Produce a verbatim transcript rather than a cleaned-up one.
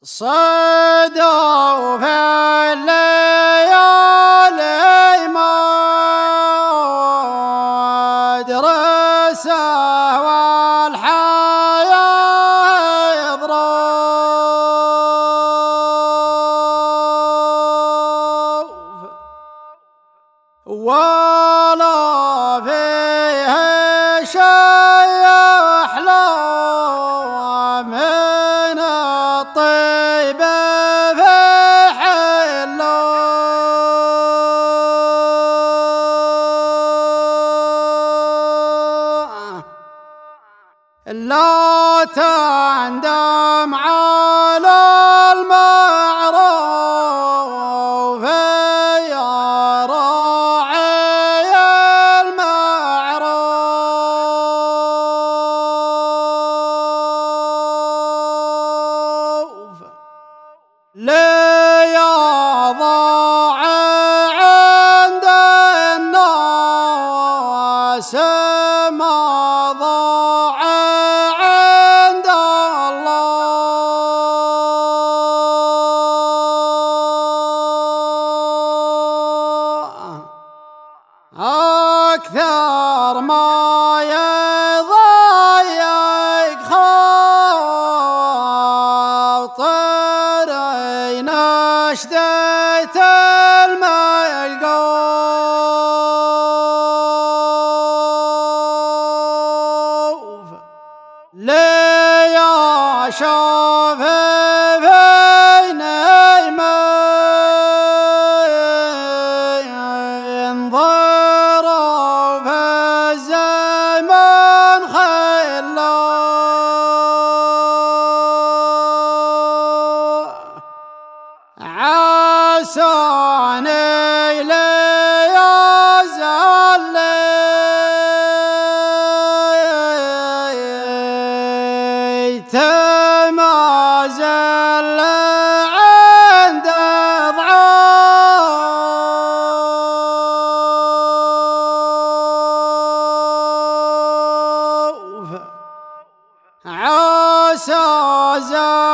صدوا في الليالي مدرسة والحياة يضرب ولا فيه شيء أحلى من الطيب في حله لا تندم على المعروف يا راعي المعروف لي ضاع عند الناس ما ضاع عند الله أكثر ما يضايق خاطري نشدة الملقوف لي أشوف بيني من ضرب الزمن خلّه عساني ليزل ما زل عند ضعاف عسى